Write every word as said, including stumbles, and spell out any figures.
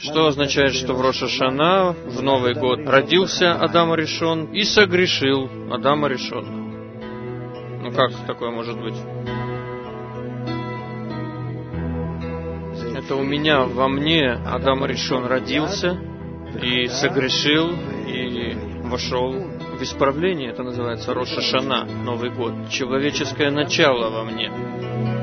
Что означает, что в Рош ха-Шана, в Новый год, родился Адам Аришон и согрешил Адам Аришон. Ну как такое может быть? Это у меня, во мне Адам Аришон родился и согрешил, и вошел в исправление. Это называется Рош ха-Шана, Новый год. Человеческое начало во мне.